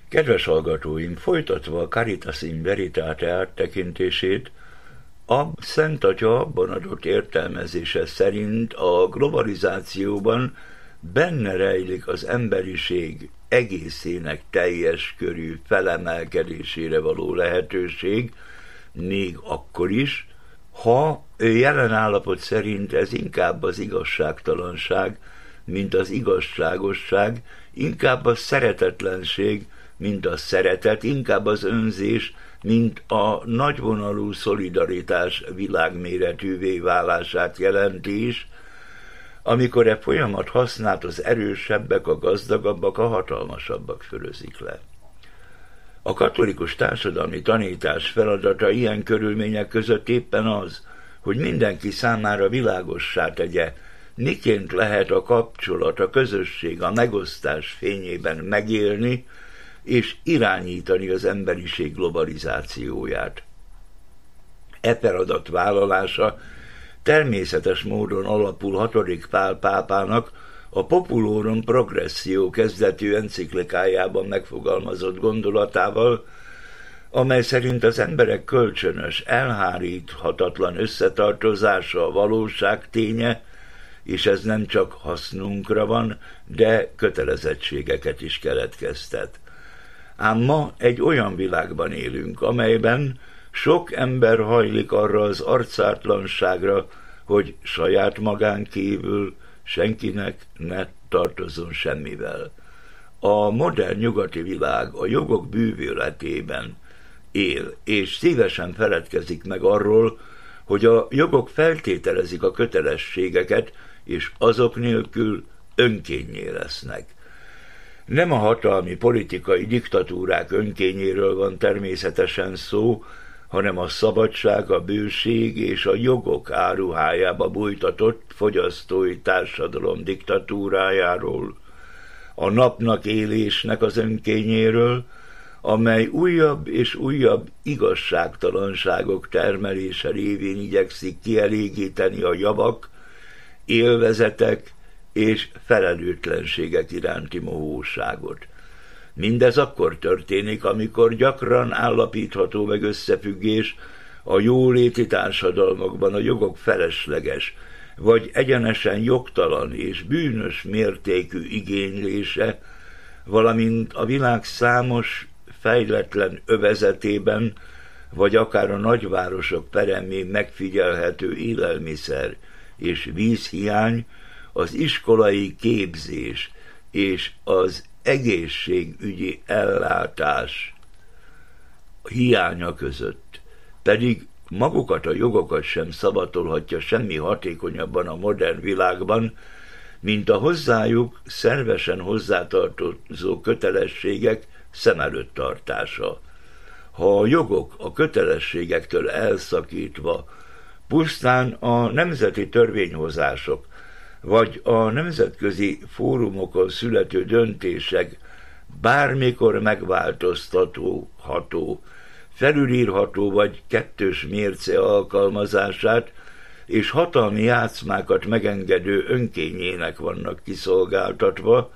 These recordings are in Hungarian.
Kedves hallgatóim, folytatva a Caritas in Veritate áttekintését, a Szent Atya abban adott értelmezése szerint a globalizációban benne rejlik az emberiség egészének teljes körű felemelkedésére való lehetőség, még akkor is, ha jelen állapot szerint ez inkább az igazságtalanság, mint az igazságosság, inkább a szeretetlenség, mint a szeretet, inkább az önzés, mint a nagyvonalú szolidaritás világméretűvé válását jelenti is, amikor e folyamat hasznát az erősebbek, a gazdagabbak, a hatalmasabbak fölözik le. A katolikus társadalmi tanítás feladata ilyen körülmények között éppen az, hogy mindenki számára világossá tegye, miként lehet a kapcsolat, a közösség, a megosztás fényében megélni és irányítani az emberiség globalizációját. E feladat vállalása természetes módon alapul 6. Pál pápának a Populorum Progressio kezdetű enciklikájában megfogalmazott gondolatával, amely szerint az emberek kölcsönös, elháríthatatlan összetartozása a valóság ténye, és ez nem csak hasznunkra van, de kötelezettségeket is keletkeztet. Ám ma egy olyan világban élünk, amelyben sok ember hajlik arra az arcátlanságra, hogy saját magán kívül senkinek ne tartozzon semmivel. A modern nyugati világ a jogok bűvöletében él, és szívesen feledkezik meg arról, hogy a jogok feltételezik a kötelességeket, és azok nélkül önkénnyé lesznek. Nem a hatalmi politikai diktatúrák önkényéről van természetesen szó, hanem a szabadság, a bőség és a jogok áruhájába bújtatott fogyasztói társadalom diktatúrájáról, a napnak élésnek az önkényéről, amely újabb és újabb igazságtalanságok termelése révén igyekszik kielégíteni a javak, élvezetek és felelőtlenségek iránti mohóságot. Mindez akkor történik, amikor gyakran állapítható meg összefüggés a jóléti társadalmakban a jogok felesleges, vagy egyenesen jogtalan és bűnös mértékű igénylése, valamint a világ számos fejletlen övezetében, vagy akár a nagyvárosok peremén megfigyelhető élelmiszer és vízhiány, az iskolai képzés és az egészségügyi ellátás hiánya között, pedig magukat a jogokat sem szavatolhatja semmi hatékonyabban a modern világban, mint a hozzájuk szervesen hozzátartozó kötelességek szem előtt tartása. Ha a jogok a kötelességektől elszakítva pusztán a nemzeti törvényhozások vagy a nemzetközi fórumokon születő döntések bármikor megváltoztatható, felülírható vagy kettős mérce alkalmazását és hatalmi játszmákat megengedő önkényének vannak kiszolgáltatva,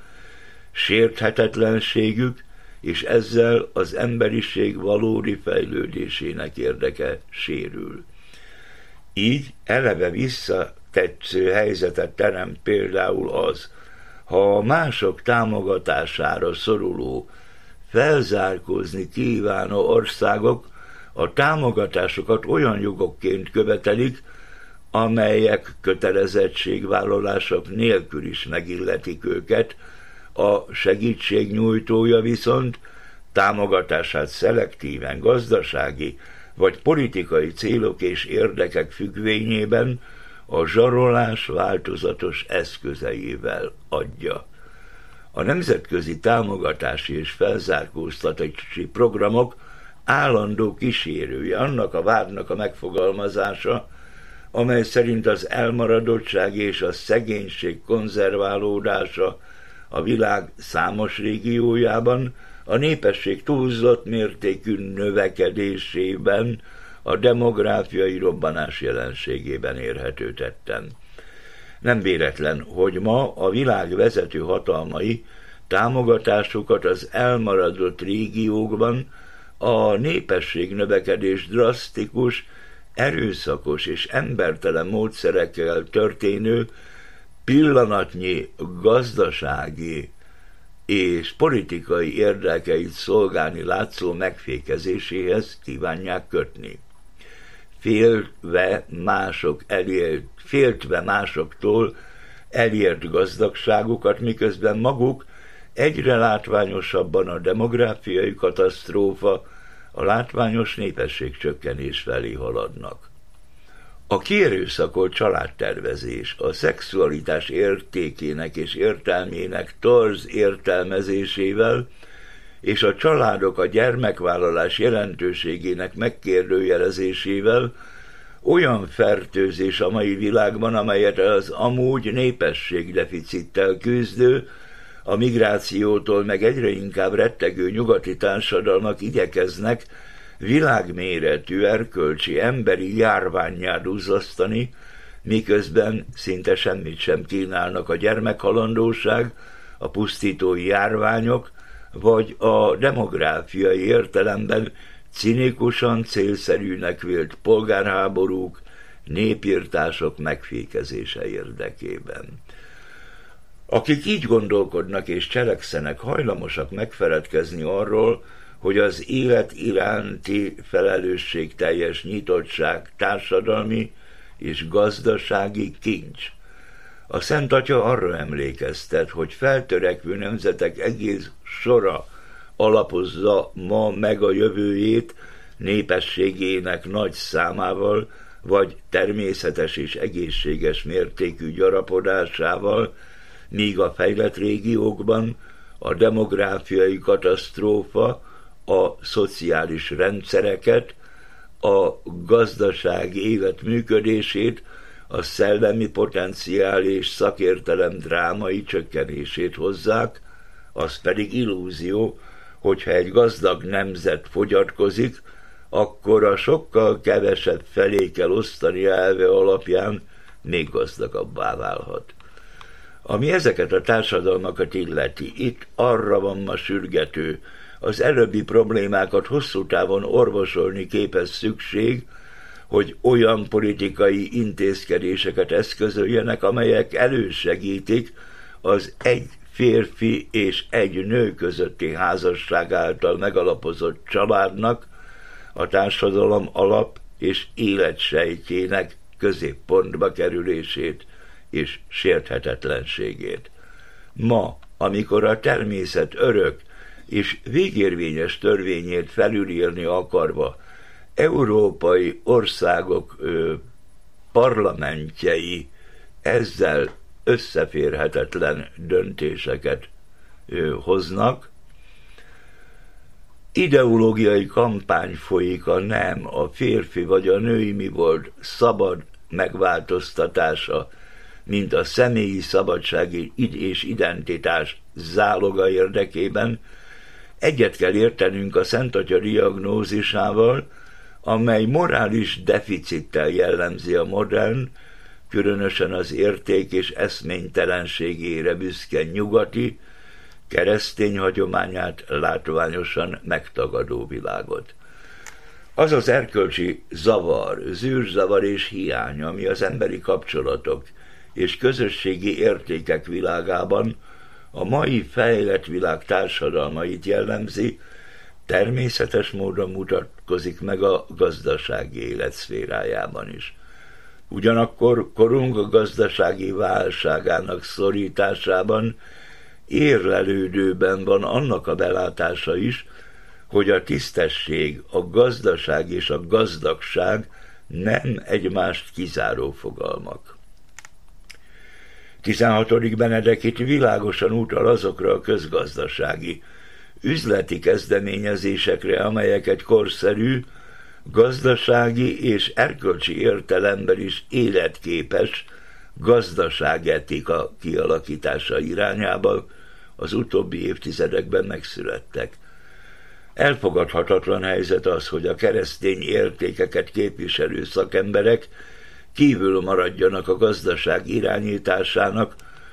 sérthetetlenségük és ezzel az emberiség valódi fejlődésének érdeke sérül. Így eleve visszatetsző helyzetet teremt például az, ha a mások támogatására szoruló, felzárkózni kívánó országok a támogatásokat olyan jogokként követelik, amelyek kötelezettségvállalások nélkül is megilletik őket, a segítségnyújtója viszont támogatását szelektíven gazdasági vagy politikai célok és érdekek függvényében a zsarolás változatos eszközeivel adja. A nemzetközi támogatási és felzárkóztatási programok állandó kísérője annak a vádnak a megfogalmazása, amely szerint az elmaradottság és a szegénység konzerválódása a világ számos régiójában, a népesség túlzott mértékű növekedésében, a demográfiai robbanás jelenségében érhető tetten. Nem véletlen, hogy ma a világ vezető hatalmai támogatásukat az elmaradott régiókban a népességnövekedés drasztikus, erőszakos és embertelen módszerekkel történő pillanatnyi gazdasági és politikai érdekeit szolgálni látszó megfékezéséhez kívánják kötni. Féltve másoktól elért gazdagságukat, miközben maguk egyre látványosabban a demográfiai katasztrófa, a látványos népességcsökkenés felé haladnak. A kierőszakolt családtervezés, a szexualitás értékének és értelmének torz értelmezésével és a családok a gyermekvállalás jelentőségének megkérdőjelezésével olyan fertőzés a mai világban, amelyet az amúgy népességdeficittel küzdő, a migrációtól meg egyre inkább rettegő nyugati társadalmak igyekeznek világméretű erkölcsi emberi járvánnyá duzzasztani, miközben szinte semmit sem kínálnak a gyermekhalandóság, a pusztító járványok, vagy a demográfiai értelemben cinikusan célszerűnek vélt polgárháborúk, népirtások megfékezése érdekében. Akik így gondolkodnak és cselekszenek, hajlamosak megfeledkezni arról, hogy az élet iránti felelősségteljes nyitottság társadalmi és gazdasági kincs. A Szent Atya arra emlékeztet, hogy feltörekvő nemzetek egész sora alapozza ma meg a jövőjét népességének nagy számával, vagy természetes és egészséges mértékű gyarapodásával, míg a fejlett régiókban a demográfiai katasztrófa a szociális rendszereket, a gazdasági élet működését, a szellemi potenciál és szakértelem drámai csökkenését hozzák, az pedig illúzió, hogyha egy gazdag nemzet fogyatkozik, akkor a sokkal kevesebb felé kell osztani elve alapján még gazdagabbá válhat. Ami ezeket a társadalmakat illeti, itt arra van ma sürgető, az előbbi problémákat hosszú távon orvosolni képes szükség, hogy olyan politikai intézkedéseket eszközöljenek, amelyek elősegítik az egy férfi és egy nő közötti házasság által megalapozott családnak a társadalom alap és életsejtjének középpontba kerülését és sérthetetlenségét. Ma, amikor a természet örök és végérvényes törvényét felülírni akarva európai országok parlamentjei ezzel összeférhetetlen döntéseket hoznak, ideológiai kampány folyik a nem, a férfi vagy a női mi volt szabad megváltoztatása, mint a személyi szabadság és identitás záloga érdekében. Egyet kell értenünk a Szent Atya diagnózisával, amely morális deficittel jellemzi a modern, különösen az érték és eszménytelenségére büszke nyugati, keresztény hagyományát látványosan megtagadó világot. Az az erkölcsi zavar, zűrzavar és hiány, ami az emberi kapcsolatok és közösségi értékek világában a mai fejlett világ társadalmait jellemzi, természetes módon mutatkozik meg a gazdasági élet szférájában is. Ugyanakkor korunk gazdasági válságának szorításában érlelődőben van annak a belátása is, hogy a tisztesség, a gazdaság és a gazdagság nem egymást kizáró fogalmak. 16. Benedek itt világosan utal azokra a közgazdasági, üzleti kezdeményezésekre, amelyek egy korszerű, gazdasági és erkölcsi értelemben is életképes gazdaságetika kialakítása irányába az utóbbi évtizedekben megszülettek. Elfogadhatatlan helyzet az, hogy a keresztény értékeket képviselő szakemberek kívül maradjanak a gazdaság irányításának,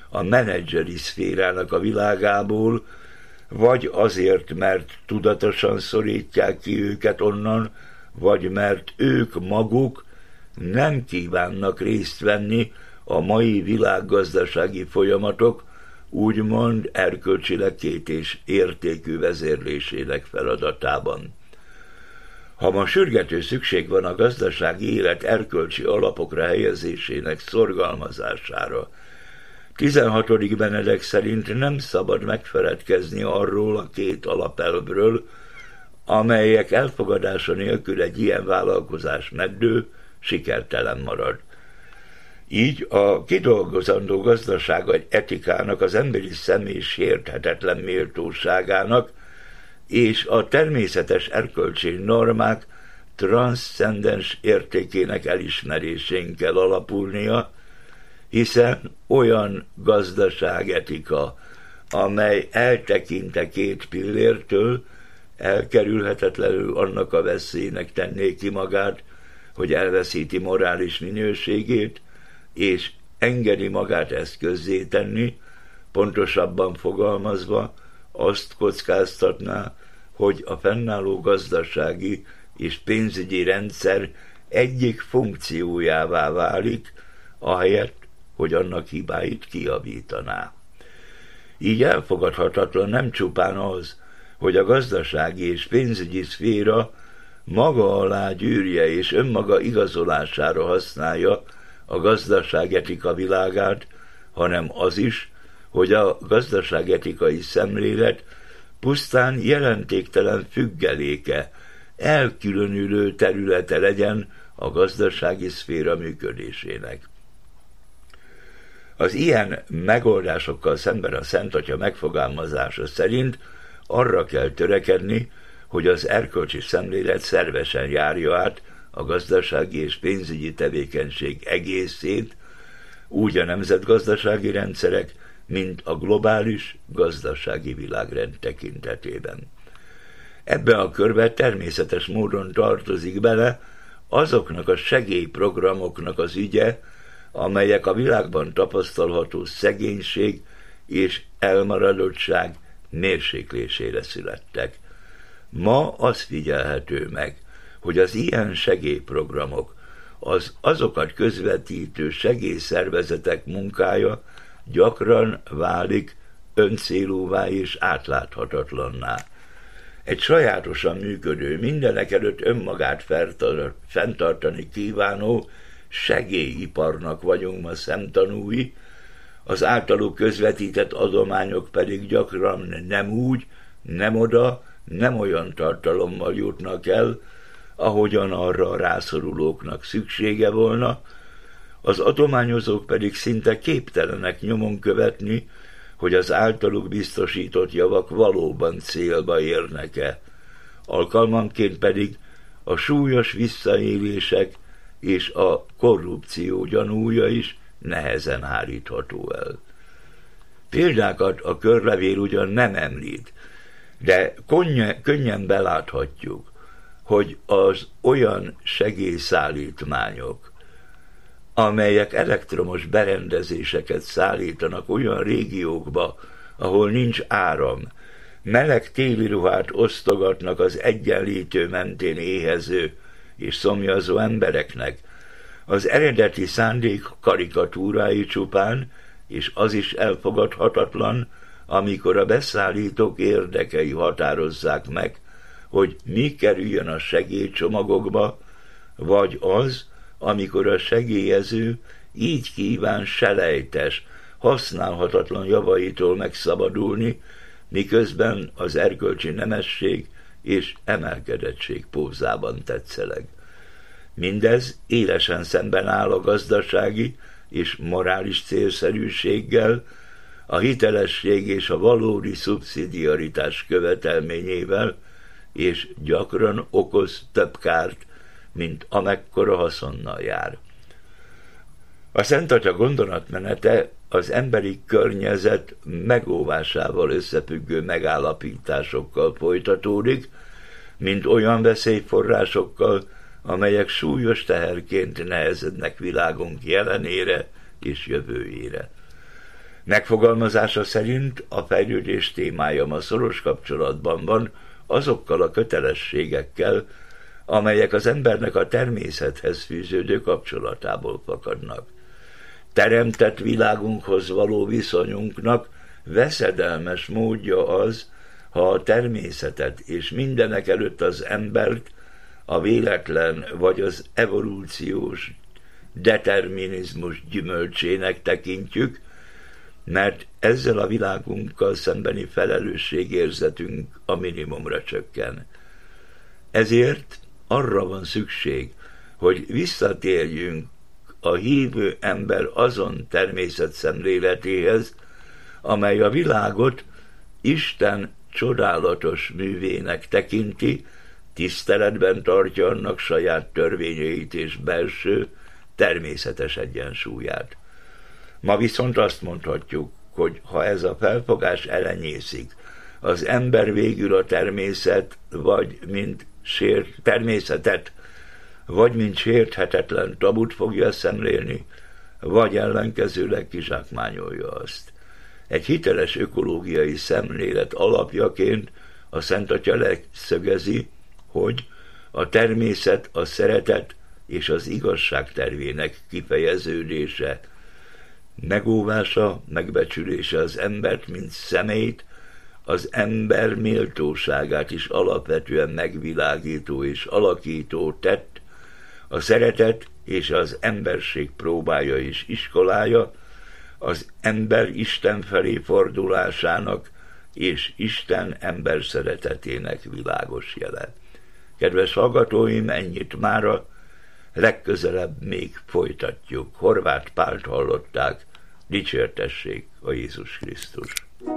a menedzseri szférának a világából, vagy azért, mert tudatosan szorítják ki őket onnan, vagy mert ők maguk nem kívánnak részt venni a mai világgazdasági folyamatok úgymond erkölcsileg kétés értékű vezérlésének feladatában. Ha ma sürgető szükség van a gazdasági élet erkölcsi alapokra helyezésének szorgalmazására, 16. Benedek szerint nem szabad megfeledkezni arról a két alapelvről, amelyek elfogadása nélkül egy ilyen vállalkozás meddő, sikertelen marad. Így a kidolgozandó gazdaság etikának, az emberi személy sérthetetlen méltóságának és a természetes erkölcsi normák transzcendens értékének elismerésén kell alapulnia, hiszen olyan gazdaságetika, amely eltekinte két pillértől, elkerülhetetlenül annak a veszélynek tenné ki magát, hogy elveszíti morális minőségét, és engedi magát eszközzé tenni, pontosabban fogalmazva azt kockáztatná, hogy a fennálló gazdasági és pénzügyi rendszer egyik funkciójává válik, ahelyett, hogy annak hibáit kijavítaná. Így elfogadhatatlan nem csupán az, hogy a gazdasági és pénzügyi szféra maga alá gyűrje és önmaga igazolására használja a gazdaságetika világát, hanem az is, hogy a gazdaságetikai szemlélet pusztán jelentéktelen függeléke, elkülönülő területe legyen a gazdasági szféra működésének. Az ilyen megoldásokkal szemben a Szent Atya megfogalmazása szerint arra kell törekedni, hogy az erkölcsi szemlélet szervesen járja át a gazdasági és pénzügyi tevékenység egészét, úgy a nemzetgazdasági rendszerek, mint a globális gazdasági világrend tekintetében. Ebbe a körbe természetes módon tartozik bele azoknak a segélyprogramoknak az ügye, amelyek a világban tapasztalható szegénység és elmaradottság mérséklésére születtek. Ma az figyelhető meg, hogy az ilyen segélyprogramok, az azokat közvetítő segélyszervezetek munkája gyakran válik öncélúvá és átláthatatlanná. Egy sajátosan működő, mindenekelőtt önmagát fenntartani kívánó segélyiparnak vagyunk ma szemtanúi, az általuk közvetített adományok pedig gyakran nem úgy, nem oda, nem olyan tartalommal jutnak el, ahogyan arra a rászorulóknak szüksége volna, az adományozók pedig szinte képtelenek nyomon követni, hogy az általuk biztosított javak valóban célba érnek-e. Alkalmanként pedig a súlyos visszaélések és a korrupció gyanúja is nehezen hárítható el. Példákat a körlevél ugyan nem említ, de könnyen beláthatjuk, hogy az olyan segélyszállítmányok, amelyek elektromos berendezéseket szállítanak olyan régiókba, ahol nincs áram, meleg téli ruhát osztogatnak az egyenlítő mentén éhező és szomjazó embereknek, az eredeti szándék karikatúrái csupán, és az is elfogadhatatlan, amikor a beszállítók érdekei határozzák meg, hogy mi kerüljön a segélycsomagokba, vagy az, amikor a segélyező így kíván selejtes, használhatatlan javaitól megszabadulni, miközben az erkölcsi nemesség és emelkedettség pózában tetszeleg. Mindez élesen szemben áll a gazdasági és morális célszerűséggel, a hitelesség és a valódi szubszidiaritás követelményével, és gyakran okoz több kárt, mint amekkora haszonnal jár. A Szent Atya gondolatmenete az emberi környezet megóvásával összefüggő megállapításokkal folytatódik, mint olyan veszélyforrásokkal, amelyek súlyos teherként nehezednek világunk jelenére és jövőjére. Megfogalmazása szerint a fejlődés témája ma szoros kapcsolatban van azokkal a kötelességekkel, amelyek az embernek a természethez fűződő kapcsolatából fakadnak. Teremtett világunkhoz való viszonyunknak veszedelmes módja az, ha a természetet és mindenek előtt az embert a véletlen vagy az evolúciós determinizmus gyümölcsének tekintjük, mert ezzel a világunkkal szembeni felelősségérzetünk a minimumra csökken. Ezért arra van szükség, hogy visszatérjünk a hívő ember azon természetszemléletéhez, amely a világot Isten csodálatos művének tekinti, tiszteletben tartja annak saját törvényeit és belső, természetes egyensúlyát. Ma viszont azt mondhatjuk, hogy ha ez a felfogás elenyészik, az ember végül a természetet, vagy mint sérthetetlen tabut fogja szemlélni, vagy ellenkezőleg kizsákmányolja azt. Egy hiteles ökológiai szemlélet alapjaként a Szent Atya leszögezi, hogy a természet a szeretet és az igazság tervének kifejeződése, megóvása, megbecsülése az embert, mint személyt, az ember méltóságát is alapvetően megvilágító és alakító tett, a szeretet és az emberség próbája és iskolája, az ember Isten felé fordulásának és Isten ember szeretetének világos jele. Kedves hallgatóim, ennyit mára, legközelebb még folytatjuk. Horváth Pált hallották, dicsértessék a Jézus Krisztus.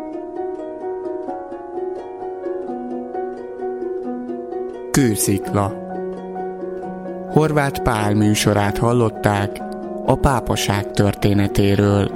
Kőszikla. Horváth Pál műsorát hallották a pápaság történetéről.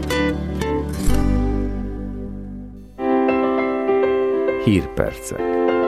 Hírpercek.